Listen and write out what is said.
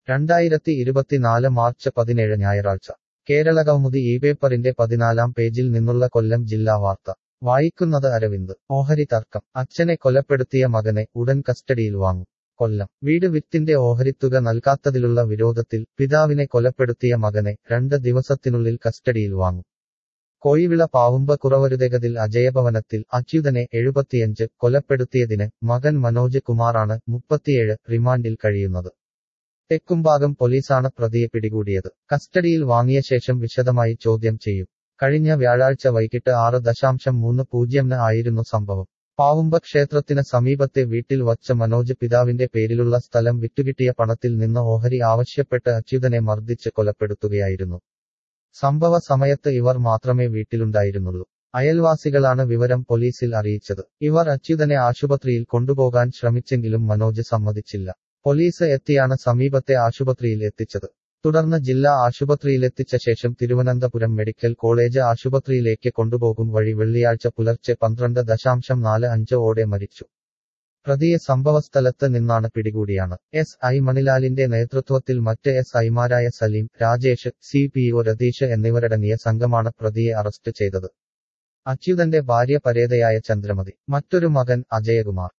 2024 March 17 ഞായറാഴ്ച കേരളകൗമുദി പേപ്പറിന്റെ 14-ാം പേജിൽ നിന്നുള്ള കൊല്ലം ജില്ലാ വാർത്ത വായിക്കുന്നത് അരവിന്ദ്. ഓഹരി തർക്കം. അച്ഛനെ കൊലപ്പെടുത്തിയ മകനെ ഉടൻ കസ്റ്റഡിയിൽ വാങ്ങും. കൊല്ലം. വീട് വിത്തിന്റെ ഓഹരിത്തുക നൽകാത്തതിലുള്ള വിരോധത്തിൽ പിതാവിനെ കൊലപ്പെടുത്തിയ മകനെ 2 ദിവസത്തിനുള്ളിൽ കസ്റ്റഡിയിൽ വാങ്ങും. കോയിവിള പാവുമ്പ കുറവരുതെകതിൽ അജയഭവനത്തിൽ അച്യുതനെ 75 കൊലപ്പെടുത്തിയതിന് മകൻ മനോജ് കുമാറാണ് 37 റിമാൻഡിൽ കഴിയുന്നത്. തെക്കുംഭാഗം പോലീസാണ് പ്രതിയെ പിടികൂടിയത്. കസ്റ്റഡിയിൽ വാങ്ങിയ ശേഷം വിശദമായി ചോദ്യം ചെയ്യും. കഴിഞ്ഞ വ്യാഴാഴ്ച വൈകിട്ട് 6:30 ആയിരുന്നു സംഭവം. പാവുമ്പ ക്ഷേത്രത്തിന് സമീപത്തെ വീട്ടിൽ വച്ച് മനോജ് പിതാവിന്റെ പേരിലുള്ള സ്ഥലം വിറ്റുകിട്ടിയ പണത്തിൽ നിന്ന് ഓഹരി ആവശ്യപ്പെട്ട് അച്യുതനെ മർദ്ദിച്ച് കൊലപ്പെടുത്തുകയായിരുന്നു. സംഭവ സമയത്ത് ഇവർ മാത്രമേ വീട്ടിലുണ്ടായിരുന്നുള്ളൂ. അയൽവാസികളാണ് വിവരം പോലീസിൽ അറിയിച്ചത്. ഇവർ അച്യുതനെ ആശുപത്രിയിൽ കൊണ്ടുപോകാൻ ശ്രമിച്ചെങ്കിലും മനോജ് സമ്മതിച്ചില്ല. പോലീസ് എത്തിയാണ് സമീപത്തെ ആശുപത്രിയിൽ എത്തിച്ചത്. തുടർന്ന് ജില്ലാ ആശുപത്രിയിലെത്തിച്ച ശേഷം തിരുവനന്തപുരം മെഡിക്കൽ കോളേജ് ആശുപത്രിയിലേക്ക് കൊണ്ടുപോകും വഴി വെള്ളിയാഴ്ച പുലർച്ചെ 12:45 ഓടെ മരിച്ചു. പ്രതിയെ സംഭവസ്ഥലത്ത് നിന്നാണ് പിടികൂടിയാണ്. SI മണിലാലിന്റെ നേതൃത്വത്തിൽ മറ്റ് SIമാരായ സലീം, രാജേഷ്, CPO രതീഷ് എന്നിവരടങ്ങിയ സംഘമാണ് പ്രതിയെ അറസ്റ്റ് ചെയ്തത്. അച്യുതന്റെ ഭാര്യ പരേതയായ ചന്ദ്രമതി. മറ്റൊരു മകൻ അജയകുമാർ.